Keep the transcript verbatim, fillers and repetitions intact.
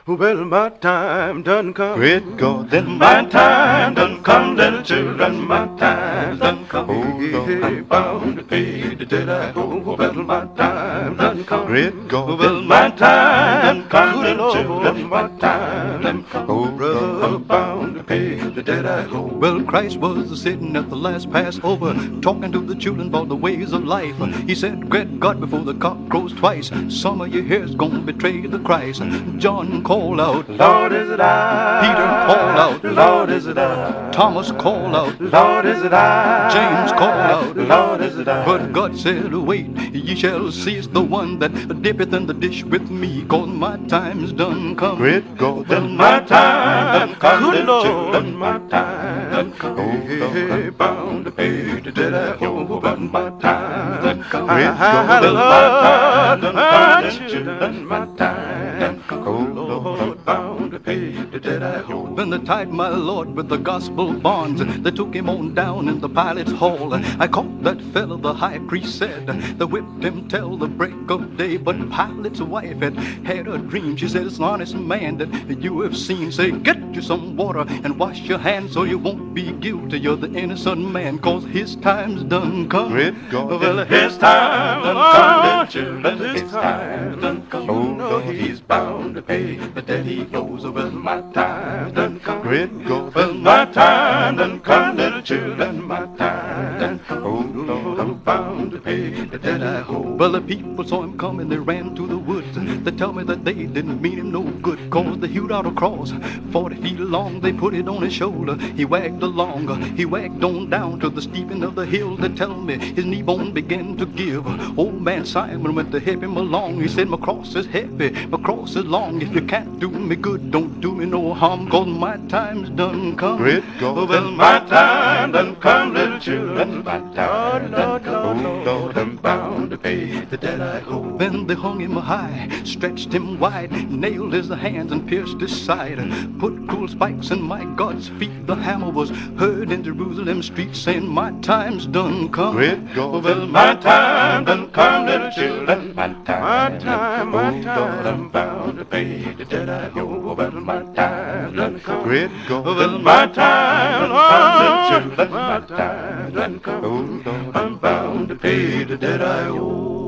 Well, my time done come. Great God, Then my time done come, little children, my time done come. Oh, Lord. I'm bound to pay the debt I owe. Well, my time done come. Great God, Well, my time done come, little children, my time done come. Oh, brother, bound to pay the debt I owe. Well, Christ was sitting at the last Passover, talking to the children about the ways of life. He said, "Great God, before the cock crows twice, some of you here's gonna betray the Christ." John called out, Lord, is it I? Peter called out, Lord, is it I? Thomas called out, Lord, is it I? James called out, Lord, is it I? But God said, "Wait, ye shall see it's the one that dippeth in the dish with me, 'cause my time's done come." great God, Well, my time done come, little children, my time done come. Hey, bound to pay the debt I owe, but my time done come. Great God. Well, my time done come, little children, my time done come. Oh, Lord, bound to pay the debt I owe. When they tied my Lord with the gospel bonds, they took him on down in the Pilate's hall. I caught that fellow, the high priest said. They whipped him till the break of day. But Pilate's wife had had a dream. She said, "It's an honest man that you have seen. Say, get you some water and wash your hands so you won't be guilty. You're the innocent man, 'cause his time's done come." great God, Well, his time done come, little children, his time done come. Oh, You know Lord. he's bound to pay the debt he owes. Well, my time done come. great God, Well, my time done come, little children, my time done come. Oh, Lord, I'm bound to pay the debt I owe. Well, the people saw him coming, they ran to the woods. They tell me that they didn't mean him no good, 'cause they hewed out a cross forty feet long. They put it on his shoulder, he wagged along. He wagged on down to the steeping of the hill. They tell me his knee bone began to give. Old man Simon went to help him along. He said, "My cross is heavy, my cross is long. If you can't do me good, don't do me no harm, 'cause my time's done come." great God, Well, my time done come, little children, my time done come. Oh, Lord, I'm bound to pay the debt I owe. Then they hung him high, stretched him wide, nailed his hands and pierced his side, put cruel spikes in my God's feet. The hammer was heard in Jerusalem streets, saying, "My time's done come." great God, Well, my time done come, little children, my time, my time, my Oh, time. I'm bound to pay the debt I owe. Well, my time done come. great God, Well, my time done come, little children, my time done come. Oh, Lord. I'm bound to pay the debt I owe.